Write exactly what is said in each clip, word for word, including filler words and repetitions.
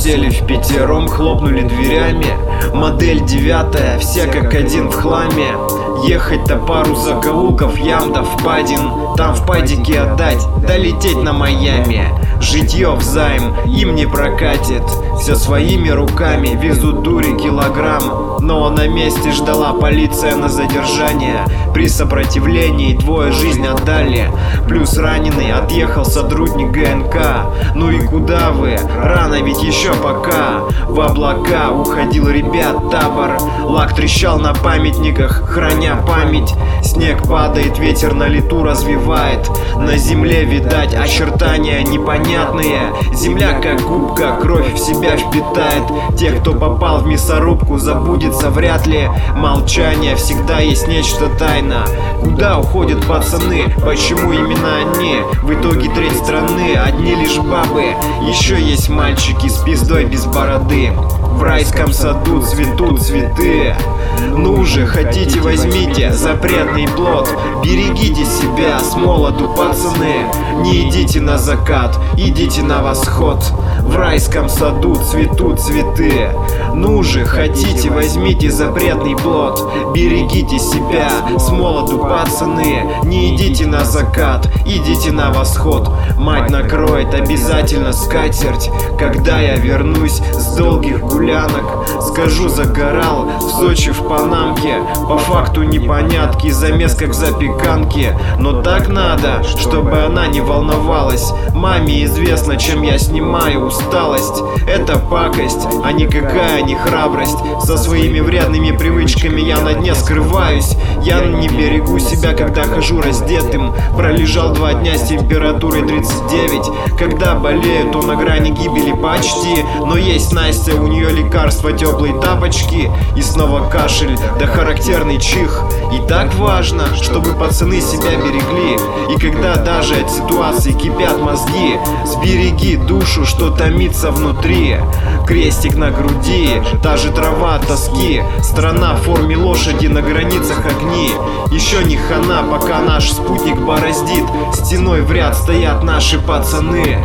Сели в пятером, хлопнули дверями. Модель девятая, все как один в хламе. Ехать-то пару закоулков, ям да впадин. Там в падике отдать, долететь на Майами. Житье взайм, им не прокатит. Все своими руками везут дури килограмм. Но на месте ждала полиция на задержание. При сопротивлении двое жизнь отдали. Плюс раненый отъехал сотрудник ГНК. Ну и куда вы? Рано ведь еще пока. В облака уходил ребят табор. Лак трещал на памятниках, храня память. Снег падает, ветер на лету развивает. На земле видать очертания непонятные. Земля как губка, кровь в себя впитает. Тех, кто попал в мясорубку, забудется вряд ли. Молчание, всегда есть нечто тайна. Куда уходят пацаны? Почему именно они? В итоге треть страны, одни лишь бабы. Еще есть мальчики с пиздой без бороды. В райском саду цветут цветы. Ну же, хотите, возьмите запретный плод. Берегите себя с молоду, пацаны. Не идите на закат, идите на восход. В райском саду цветут цветы. Ну же, хотите, возьмите запретный плод. Берегите себя с молоду, пацаны. Не идите на закат, идите на восход. Мать накроет обязательно скатерть, когда я вернусь с долгих гулянок. Скажу, загорал в Сочи в Панамке. По факту непонятки, замес как запеканки. Но так надо, чтобы она не волновалась. Маме известно, чем я снимаю усталость. Это пакость, а никакая не храбрость. Со своими вредными привычками я на дне скрываюсь. Я не берегу себя, когда хожу раздетым. Пролежал два дня с температурой тридцать девять. Когда болею, то на грани гибели почти. Но есть Настя, у нее лекарства, теплые тапочки. И снова кашель, да характерный чих. И так важно, чтобы пацаны себя берегли. И когда даже от ситуации кипят мозги, сбереги душу, что томится внутри. Крестик на груди, та же трава от тоски. Страна в форме лошади, на границах огни. Еще не хана, пока наш спутник бороздит. Стеной в ряд стоят наши пацаны.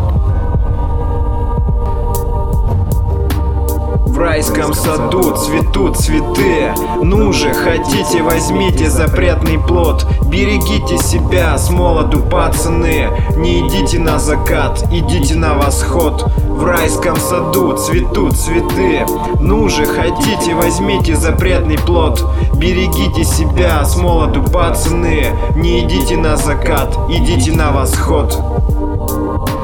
В райском саду цветут цветы. Ну же, хотите, возьмите запретный плод. Берегите себя с молоду, пацаны. Не идите на закат, идите на восход. В райском саду цветут цветы. Ну же, хотите, возьмите запретный плод. Берегите себя с молоду, пацаны. Не идите на закат, идите на восход.